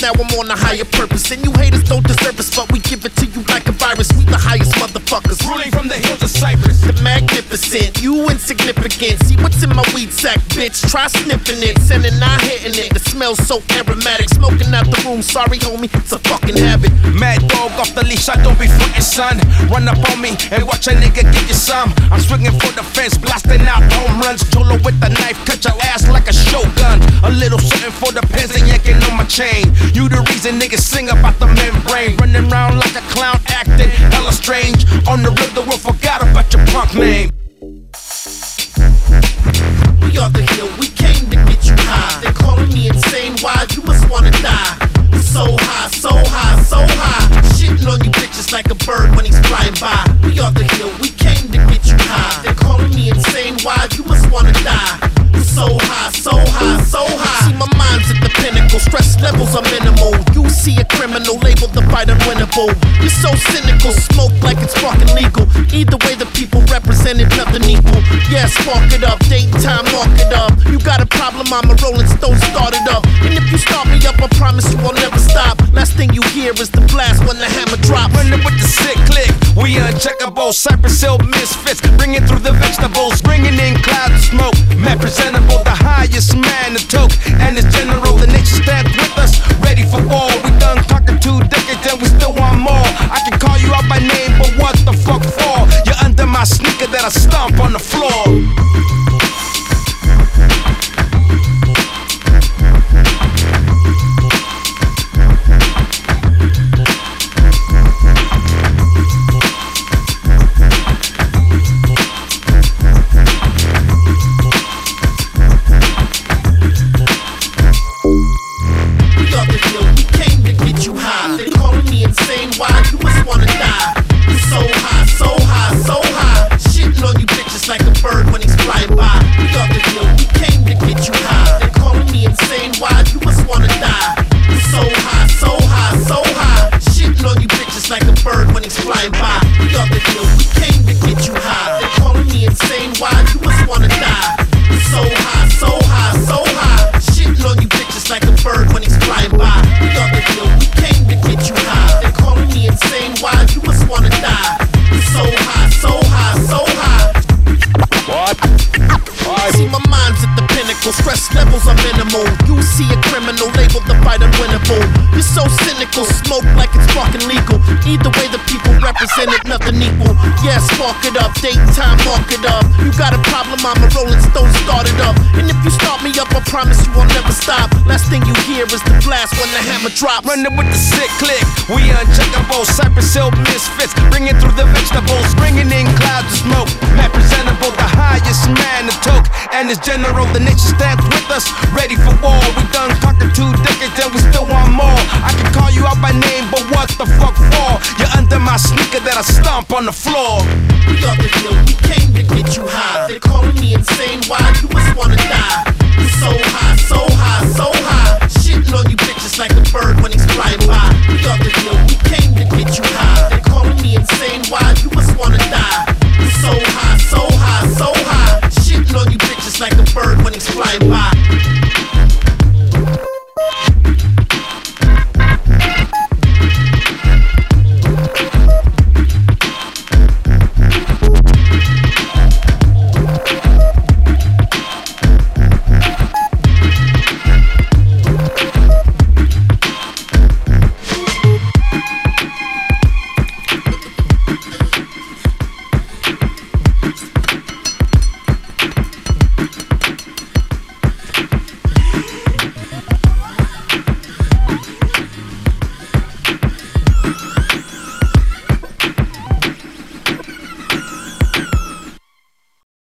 now I'm on a higher purpose. And you haters don't deserve us, but we give it to you like a virus. We the highest motherfuckers, ruling from the hills of Cyprus. The magnificent, you insignificant. See what's in my weed sack, bitch, try sniffing it. Sending, not hitting it, the smell so aromatic. Smoking out the room, sorry homie, it's a fucking habit. Mad dog off the leash, I don't be frontin', son. Run up on me and watch a nigga get you some. I'm swinging for the fence, blasting out home runs. Cholo with the knife, cut your ass like a shogun. A little something for the pins and yanking on my chain. You the reason niggas sing about the membrane. Running around like a clown, acting hella strange. On the real, the world forgot about your punk name. We are the hill, we came to get you high. They're calling me insane, why? You must wanna die. So high, so high, so high. Shitting on you bitches like a bird when he's flying by. We are the hill, we came to get you high. They're calling me insane, why? You must wanna die. So high, so high, so high. See my mind's at the pinnacle, stress levels are minimal. You see a criminal, label the fight unwinnable. You're so cynical, smoke like it's fucking legal. Either way the people represented nothing equal. Yeah, spark it up, date time, mark it up. You got a problem, I'm a Rolling Stone, start it up. And if you start me up, I promise you I'll never stop. Last thing you hear is the blast when the hammer drops. Running with the sick click, we uncheckable. Cypress Hill misfits, bringing through the vegetables. Bringing in clouds of smoke, man presentable. The highest man, the toke, and his general. The nation stands with us, ready for war. We done conquered 2 decades and we still want more. I can call you out by name, but what the fuck for? You're under my sneaker that I stomp on the floor. Stress levels are minimal. You see a criminal, label the fight unwinnable. You're so cynical, smoke like it's fucking legal. Either way the people represented nothing equal. Yeah, spark it up, date time, mark it up. You got a problem, I'm a Rolling Stone, start it up. And if you start me up, I promise you I'll never stop. Last thing you hear is the blast when the hammer drops. Running with the sick click, we uncheckable. Cypress Hill misfits, bringing through the vegetables. Bringing in clouds of smoke, man presentable. The highest man, the toke, and his general. The nation stands with us, ready for war. We done conquered 2 decades and we still want more. I can call you out by name, but what the fuck for? You're under my sneaker that I stomp on the floor. We are the hill, we came to get you high. They're calling me insane, why? You must wanna die. So high, so